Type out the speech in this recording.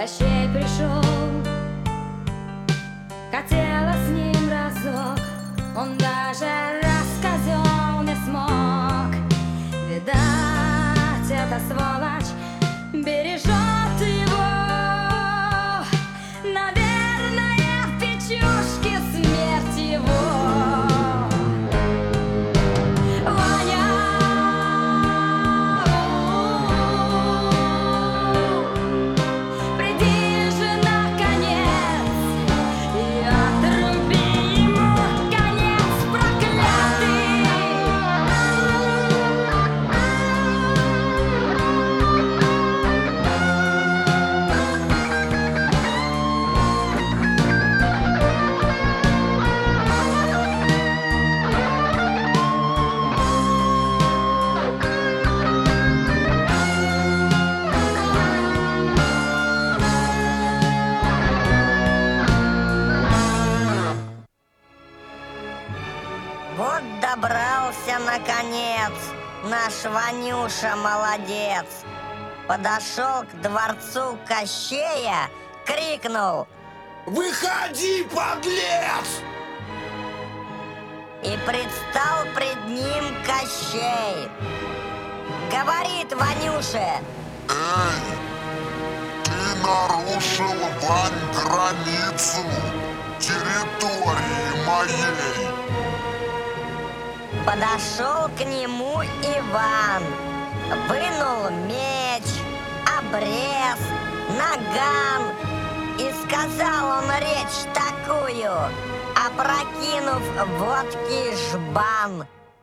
Кощей пришел, хотела с ним разок, он даже рассказал не смог. Видать, эта сволочь бережет его, наверное, в печушке смерть его. Вот добрался наконец наш Ванюша молодец. Подошел к дворцу Кощея, крикнул: «Выходи, подлец!» И предстал пред ним Кощей. Говорит Ванюше: «Эй, ты нарушил, Вань, границу территории моей!» Подошел к нему Иван, вынул меч, обрез, наган, и сказал он речь такую, опрокинув водки жбан: